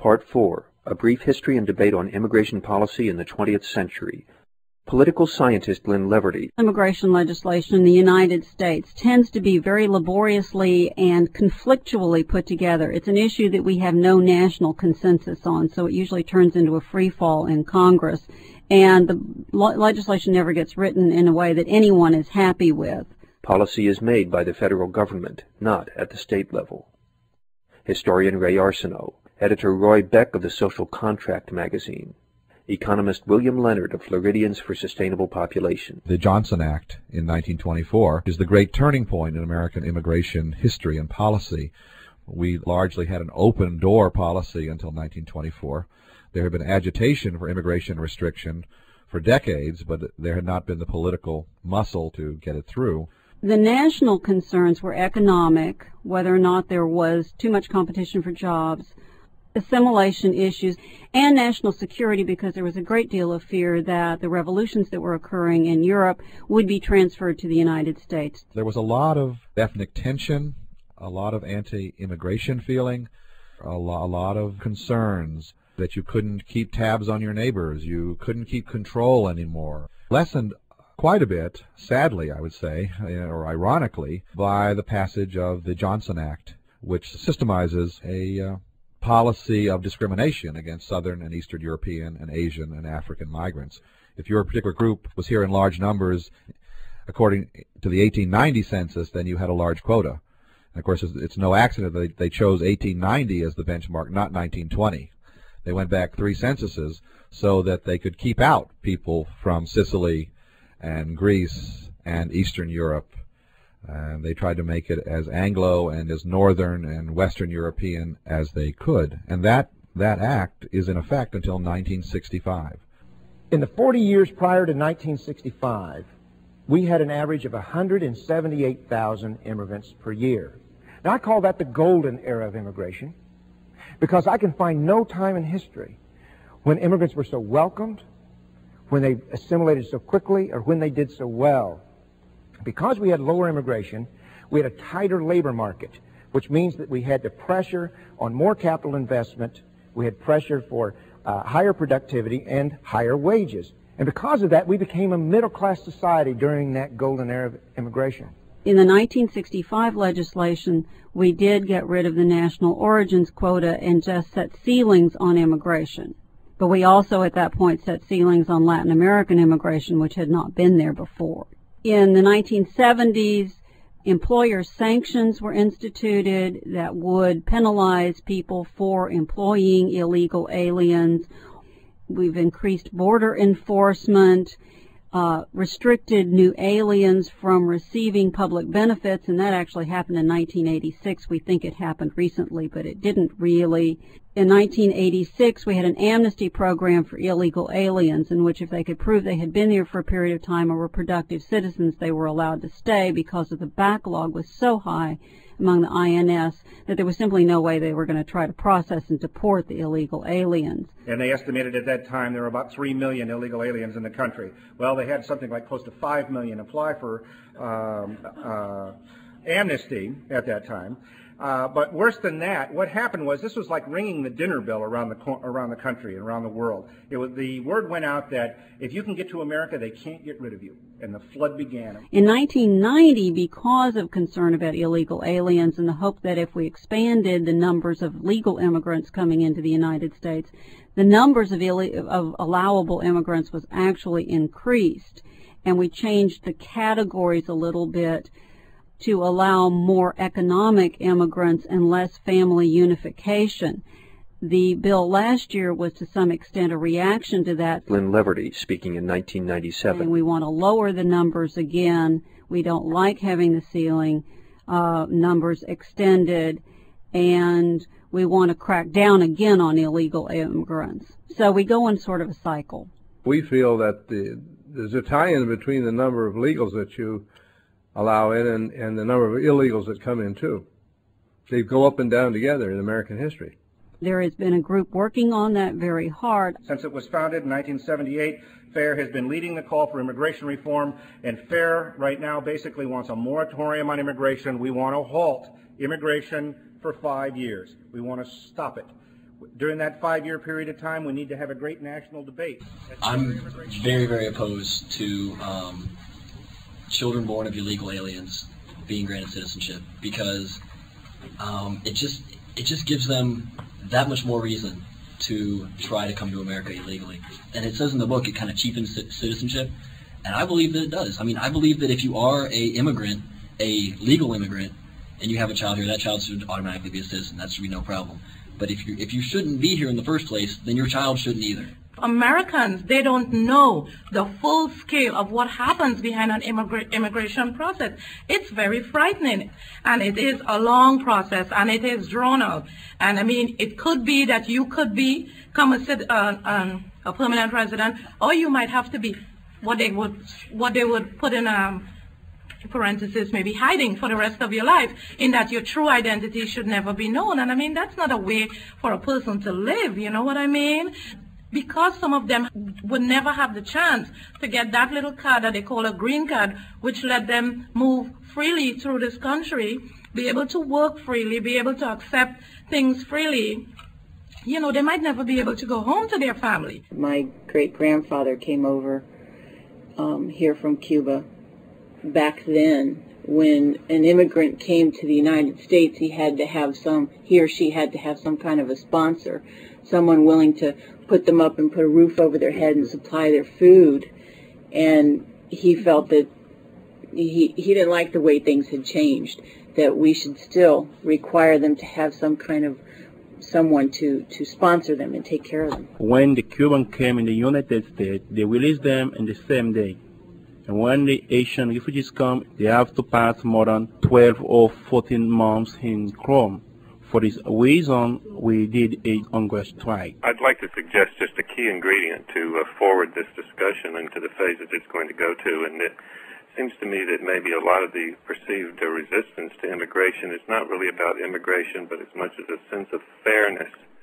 Part 4, A Brief History and Debate on Immigration Policy in the 20th Century. Political scientist Lynn Leverty. Immigration legislation in the United States tends to be very laboriously and conflictually put together. It's an issue that we have no national consensus on, so it usually turns into a free fall in Congress, and the legislation never gets written in a way that anyone is happy with. Policy is made by the federal government, not at the state level. Historian Ray Arsenault. Editor Roy Beck of the Social Contract magazine. Economist William Leonard of Floridians for Sustainable Population. The Johnson Act in 1924 is the great turning point in American immigration history and policy. We largely had an open-door policy until 1924. There had been agitation for immigration restriction for decades, but there had not been the political muscle to get it through. The national concerns were economic, whether or not there was too much competition for jobs, assimilation issues, and national security, because there was a great deal of fear that the revolutions that were occurring in Europe would be transferred to the United States. There was a lot of ethnic tension, a lot of anti-immigration feeling, a lot of concerns that you couldn't keep tabs on your neighbors, you couldn't keep control anymore. Lessened quite a bit, sadly I would say, or ironically, by the passage of the Johnson Act, which systemizes a policy of discrimination against Southern and Eastern European and Asian and African migrants. If your particular group was here in large numbers, according to the 1890 census, then you had a large quota. And of course, it's no accident that they chose 1890 as the benchmark, not 1920. They went back 3 censuses so that they could keep out people from Sicily and Greece and Eastern Europe. And they tried to make it as Anglo and as Northern and Western European as they could. And that act is in effect until 1965. In the 40 years prior to 1965, we had an average of 178,000 immigrants per year. Now, I call that the golden era of immigration because I can find no time in history when immigrants were so welcomed, when they assimilated so quickly, or when they did so well. Because we had lower immigration, we had a tighter labor market, which means that we had the pressure on more capital investment, we had pressure for higher productivity and higher wages. And because of that, we became a middle-class society during that golden era of immigration. In the 1965 legislation, we did get rid of the national origins quota and just set ceilings on immigration. But we also at that point set ceilings on Latin American immigration, which had not been there before. In the 1970s, employer sanctions were instituted that would penalize people for employing illegal aliens. We've increased border enforcement, restricted new aliens from receiving public benefits, and that actually happened in 1986. We think it happened recently, but it didn't really. In 1986, we had an amnesty program for illegal aliens in which if they could prove they had been here for a period of time or were productive citizens, they were allowed to stay because of the backlog was so high among the INS that there was simply no way they were going to try to process and deport the illegal aliens. And they estimated at that time there were about 3 million illegal aliens in the country. Well, they had something like close to 5 million apply for amnesty at that time. But worse than that, what happened was this was like ringing the dinner bell around the country and around the world. The word went out that if you can get to America, they can't get rid of you. And the flood began. In 1990, because of concern about illegal aliens and the hope that if we expanded the numbers of legal immigrants coming into the United States, the numbers of allowable immigrants was actually increased. And we changed the categories a little bit to allow more economic immigrants and less family unification. The bill last year was to some extent a reaction to that. Lynn Leverty speaking in 1997. And we want to lower the numbers again. We don't like having the ceiling numbers extended, and we want to crack down again on illegal immigrants. So we go in sort of a cycle. We feel that there's a tie-in between the number of legals that you allow in and the number of illegals that come in too. They go up and down together in American history. There has been a group working on that very hard. Since it was founded in 1978, FAIR has been leading the call for immigration reform, and FAIR right now basically wants a moratorium on immigration. We want to halt immigration for 5 years. We want to stop it. During that 5-year period of time, we need to have a great national debate. I'm very, very opposed to children born of illegal aliens being granted citizenship because it just gives them that much more reason to try to come to America illegally. And it says in the book it kind of cheapens citizenship, and I believe that it does. I mean, I believe that if you are a immigrant, a legal immigrant, and you have a child here, that child should automatically be a citizen. That should be no problem. But if you shouldn't be here in the first place, then your child shouldn't either. Americans, they don't know the full scale of what happens behind an immigration process. It's very frightening, and it is a long process, and it is drawn out. And I mean, it could be that you could become a permanent resident, or you might have to be what they would put in parentheses, maybe hiding for the rest of your life, in that your true identity should never be known. And I mean, that's not a way for a person to live, you know what I mean? Because some of them would never have the chance to get that little card that they call a green card, which let them move freely through this country, be able to work freely, be able to accept things freely, you know, they might never be able to go home to their family. My great-grandfather came over here from Cuba. Back then, when an immigrant came to the United States, he or she had to have some kind of a sponsor, someone willing to put them up and put a roof over their head and supply their food. And he felt that he didn't like the way things had changed, that we should still require them to have some kind of someone to sponsor them and take care of them. When the Cubans came in the United States, they released them in the same day. And when the Asian refugees come, they have to pass more than 12 or 14 months in Chrome. For this reason, we did a hunger strike. I'd like to suggest just a key ingredient to forward this discussion into the phase that it's going to go to, and it seems to me that maybe a lot of the perceived resistance to immigration is not really about immigration, but as much as a sense of fairness